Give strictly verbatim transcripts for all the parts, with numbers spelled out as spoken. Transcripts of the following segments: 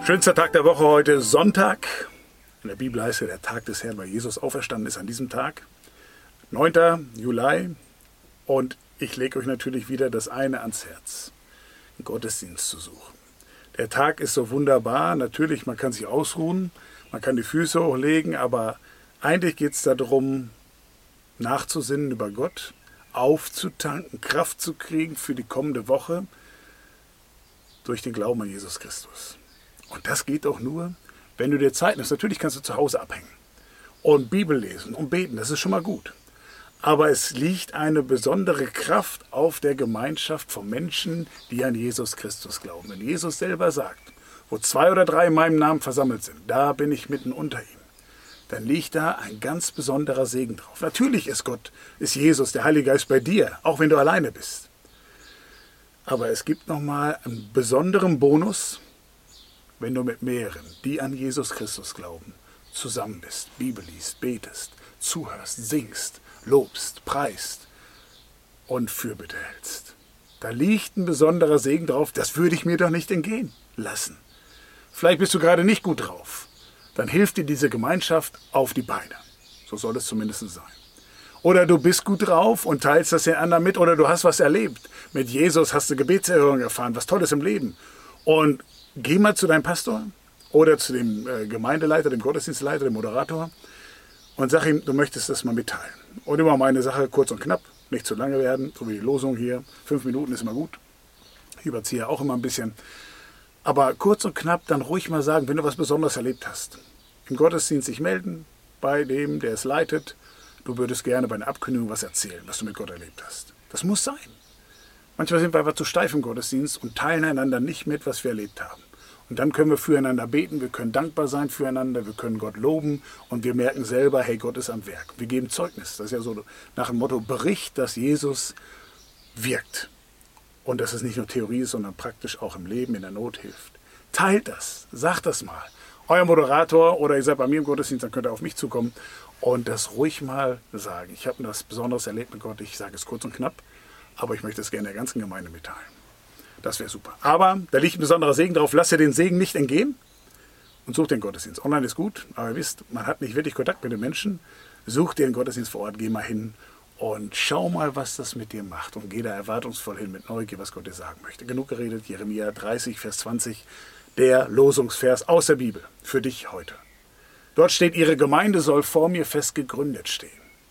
Schönster Tag der Woche heute, Sonntag. In der Bibel heißt ja der Tag des Herrn, weil Jesus auferstanden ist an diesem Tag. neunter Juli. Und ich lege euch natürlich wieder das eine ans Herz, einen Gottesdienst zu suchen. Der Tag ist so wunderbar. Natürlich, man kann sich ausruhen, man kann die Füße hochlegen, aber eigentlich geht es darum, nachzusinnen über Gott, aufzutanken, Kraft zu kriegen für die kommende Woche durch den Glauben an Jesus Christus. Und das geht auch nur, wenn du dir Zeit nimmst. Natürlich kannst du zu Hause abhängen und Bibel lesen und beten, das ist schon mal gut. Aber es liegt eine besondere Kraft auf der Gemeinschaft von Menschen, die an Jesus Christus glauben. Wenn Jesus selber sagt, wo zwei oder drei in meinem Namen versammelt sind, da bin ich mitten unter ihnen, dann liegt da ein ganz besonderer Segen drauf. Natürlich ist Gott, ist Jesus, der Heilige Geist bei dir, auch wenn du alleine bist. Aber es gibt nochmal einen besonderen Bonus, wenn du mit mehreren, die an Jesus Christus glauben, zusammen bist, Bibel liest, betest, zuhörst, singst, lobst, preist und Fürbitte hältst. Da liegt ein besonderer Segen drauf, das würde ich mir doch nicht entgehen lassen. Vielleicht bist du gerade nicht gut drauf. Dann hilft dir diese Gemeinschaft auf die Beine. So soll es zumindest sein. Oder du bist gut drauf und teilst das den anderen mit, oder du hast was erlebt. Mit Jesus hast du Gebetserhörung erfahren, was Tolles im Leben. Und geh mal zu deinem Pastor oder zu dem äh, Gemeindeleiter, dem Gottesdienstleiter, dem Moderator und sag ihm, du möchtest das mal mitteilen. Und immer meine Sache kurz und knapp, nicht zu lange werden, so wie die Losung hier. Fünf Minuten ist immer gut. Ich überziehe auch immer ein bisschen. Aber kurz und knapp dann ruhig mal sagen, wenn du was Besonderes erlebt hast. Im Gottesdienst sich melden bei dem, der es leitet. Du würdest gerne bei einer Abkündigung was erzählen, was du mit Gott erlebt hast. Das muss sein. Manchmal sind wir einfach zu steif im Gottesdienst und teilen einander nicht mit, was wir erlebt haben. Und dann können wir füreinander beten, wir können dankbar sein füreinander, wir können Gott loben und wir merken selber, hey, Gott ist am Werk. Wir geben Zeugnis. Das ist ja so nach dem Motto, Bericht, dass Jesus wirkt. Und dass es nicht nur Theorie ist, sondern praktisch auch im Leben, in der Not hilft. Teilt das, sagt das mal. Euer Moderator oder ihr seid bei mir im Gottesdienst, dann könnt ihr auf mich zukommen und das ruhig mal sagen. Ich habe was Besonderes erlebt mit Gott, ich sage es kurz und knapp, aber ich möchte es gerne der ganzen Gemeinde mitteilen. Das wäre super. Aber da liegt ein besonderer Segen drauf. Lasst ihr den Segen nicht entgehen und sucht den Gottesdienst. Online ist gut, aber ihr wisst, man hat nicht wirklich Kontakt mit den Menschen. Sucht den Gottesdienst vor Ort, geh mal hin und schau mal, was das mit dir macht. Und geh da erwartungsvoll hin mit Neugier, was Gott dir sagen möchte. Genug geredet, Jeremia dreißig, Vers zwanzig, der Losungsvers aus der Bibel für dich heute. Dort steht, ihre Gemeinde soll vor mir fest gegründet stehen.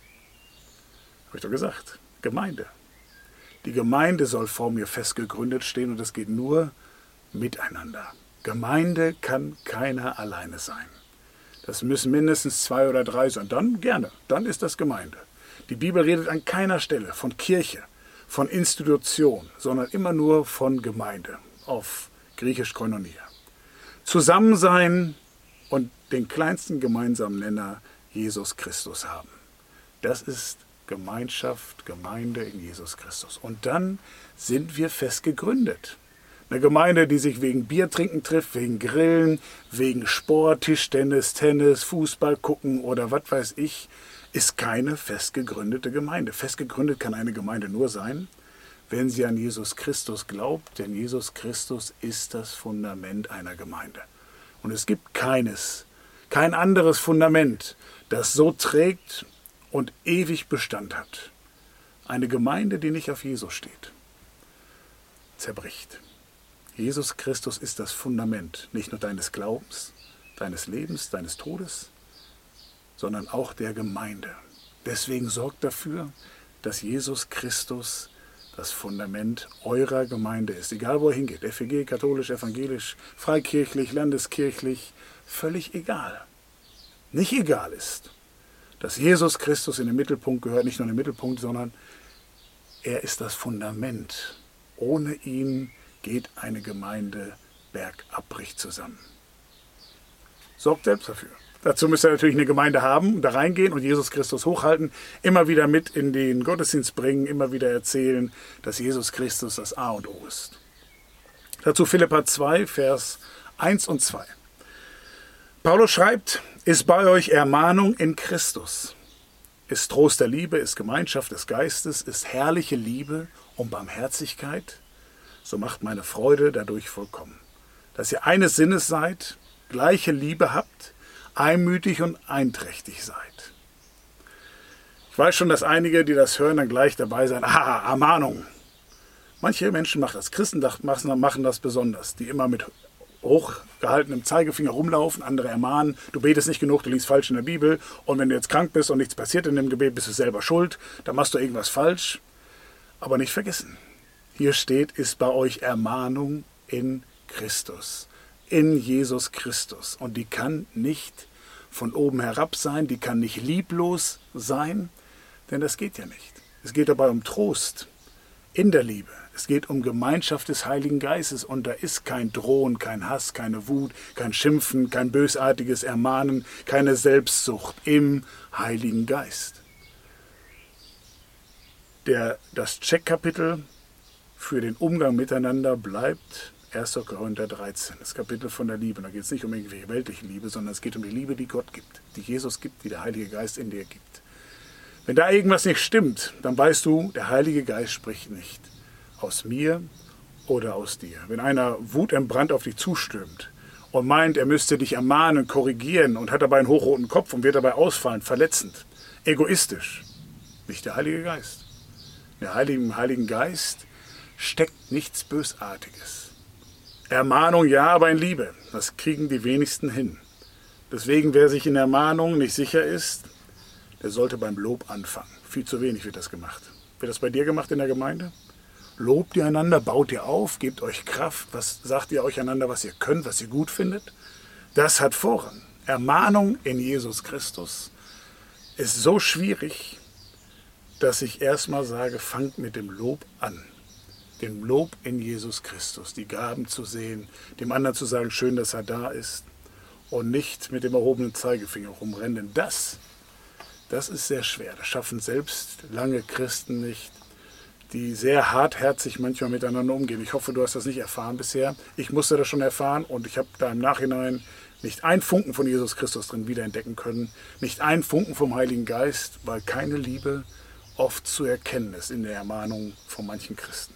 Habe ich doch gesagt, Gemeinde. Die Gemeinde soll vor mir fest gegründet stehen und das geht nur miteinander. Gemeinde kann keiner alleine sein. Das müssen mindestens zwei oder drei sein. Dann gerne, dann ist das Gemeinde. Die Bibel redet an keiner Stelle von Kirche, von Institution, sondern immer nur von Gemeinde, auf Griechisch Koinonia. Zusammen sein und den kleinsten gemeinsamen Nenner Jesus Christus haben. Das ist Gemeinschaft, Gemeinde in Jesus Christus. Und dann sind wir fest gegründet. Eine Gemeinde, die sich wegen Biertrinken trifft, wegen Grillen, wegen Sport, Tischtennis, Tennis, Fußball gucken oder was weiß ich, ist keine fest gegründete Gemeinde. Fest gegründet kann eine Gemeinde nur sein, wenn sie an Jesus Christus glaubt, denn Jesus Christus ist das Fundament einer Gemeinde. Und es gibt keines, kein anderes Fundament, das so trägt und ewig Bestand hat. Eine Gemeinde, die nicht auf Jesus steht, zerbricht. Jesus Christus ist das Fundament, nicht nur deines Glaubens, deines Lebens, deines Todes, sondern auch der Gemeinde. Deswegen sorgt dafür, dass Jesus Christus das Fundament eurer Gemeinde ist. Egal wo er hingeht, F E G, katholisch, evangelisch, freikirchlich, landeskirchlich, völlig egal. Nicht egal ist, dass Jesus Christus in den Mittelpunkt gehört, nicht nur in den Mittelpunkt, sondern er ist das Fundament. Ohne ihn geht eine Gemeinde bergab zusammen. Sorgt selbst dafür. Dazu müsst ihr natürlich eine Gemeinde haben, da reingehen und Jesus Christus hochhalten, immer wieder mit in den Gottesdienst bringen, immer wieder erzählen, dass Jesus Christus das A und O ist. Dazu Philipper zwei, Vers eins und zwei. Paulus schreibt, ist bei euch Ermahnung in Christus, ist Trost der Liebe, ist Gemeinschaft des Geistes, ist herrliche Liebe und Barmherzigkeit, so macht meine Freude dadurch vollkommen. dass ihr eines Sinnes seid, gleiche Liebe habt, einmütig und einträchtig seid. Ich weiß schon, dass einige, die das hören, dann gleich dabei sein, ah, Ermahnung. Manche Menschen machen das, Christen machen das besonders, die immer mit hochgehaltenem Zeigefinger rumlaufen, andere ermahnen, du betest nicht genug, du liest falsch in der Bibel und wenn du jetzt krank bist und nichts passiert in dem Gebet, bist du selber schuld, dann machst du irgendwas falsch. Aber nicht vergessen, hier steht, ist bei euch Ermahnung in Christus, in Jesus Christus. Und die kann nicht von oben herab sein, die kann nicht lieblos sein, denn das geht ja nicht. Es geht dabei um Trost in der Liebe. Es geht um Gemeinschaft des Heiligen Geistes und da ist kein Drohen, kein Hass, keine Wut, kein Schimpfen, kein bösartiges Ermahnen, keine Selbstsucht im Heiligen Geist. Der, das Checkkapitel für den Umgang miteinander bleibt erster Korinther dreizehn, das Kapitel von der Liebe. Da geht es nicht um irgendwelche weltliche Liebe, sondern es geht um die Liebe, die Gott gibt, die Jesus gibt, die der Heilige Geist in dir gibt. Wenn da irgendwas nicht stimmt, dann weißt du, der Heilige Geist spricht nicht aus mir oder aus dir. Wenn einer wutentbrannt auf dich zustürmt und meint, er müsste dich ermahnen, korrigieren und hat dabei einen hochroten Kopf und wird dabei ausfallen, verletzend, egoistisch, nicht der Heilige Geist. Der Heilige, Im Heiligen Geist steckt nichts Bösartiges. Ermahnung ja, aber in Liebe. Das kriegen die wenigsten hin. Deswegen, wer sich in Ermahnung nicht sicher ist, der sollte beim Lob anfangen. Viel zu wenig wird das gemacht. Wird das bei dir gemacht in der Gemeinde? Lobt ihr einander, baut ihr auf, gebt euch Kraft. Was sagt ihr euch einander, was ihr könnt, was ihr gut findet? Das hat Vorrang. Ermahnung in Jesus Christus ist so schwierig, dass ich erstmal sage, fangt mit dem Lob an. Dem Lob in Jesus Christus, die Gaben zu sehen, dem anderen zu sagen, schön, dass er da ist und nicht mit dem erhobenen Zeigefinger rumrennen. Denn das, das ist sehr schwer. Das schaffen selbst lange Christen nicht, die sehr hartherzig manchmal miteinander umgehen. Ich hoffe, du hast das nicht erfahren bisher. Ich musste das schon erfahren und ich habe da im Nachhinein nicht einen Funken von Jesus Christus drin wiederentdecken können, nicht einen Funken vom Heiligen Geist, weil keine Liebe oft zu erkennen ist in der Ermahnung von manchen Christen.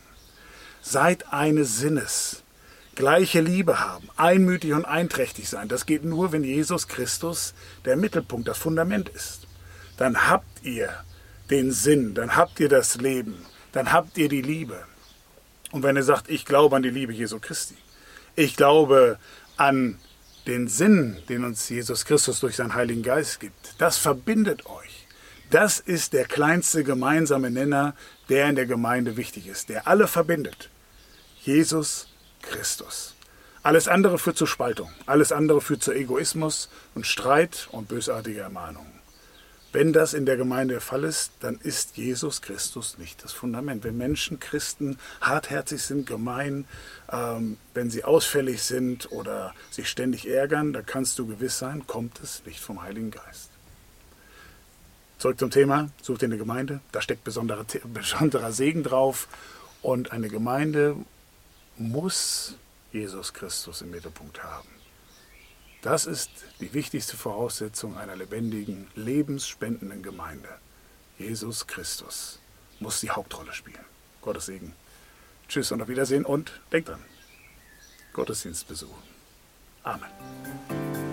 Seid eines Sinnes, gleiche Liebe haben, einmütig und einträchtig sein. Das geht nur, wenn Jesus Christus der Mittelpunkt, das Fundament ist. Dann habt ihr den Sinn, dann habt ihr das Leben, dann habt ihr die Liebe. Und wenn ihr sagt, ich glaube an die Liebe Jesu Christi, ich glaube an den Sinn, den uns Jesus Christus durch seinen Heiligen Geist gibt, das verbindet euch. Das ist der kleinste gemeinsame Nenner, der in der Gemeinde wichtig ist, der alle verbindet. Jesus Christus. Alles andere führt zur Spaltung, alles andere führt zu Egoismus und Streit und bösartiger Ermahnung. Wenn das in der Gemeinde der Fall ist, dann ist Jesus Christus nicht das Fundament. Wenn Menschen, Christen hartherzig sind, gemein, ähm, wenn sie ausfällig sind oder sich ständig ärgern, dann kannst du gewiss sein, kommt es nicht vom Heiligen Geist. Zurück zum Thema, sucht ihr eine Gemeinde, da steckt besonderer, besonderer Segen drauf und eine Gemeinde muss Jesus Christus im Mittelpunkt haben. Das ist die wichtigste Voraussetzung einer lebendigen, lebensspendenden Gemeinde. Jesus Christus muss die Hauptrolle spielen. Gottes Segen. Tschüss und auf Wiedersehen und denkt dran, Gottesdienst besuchen. Amen.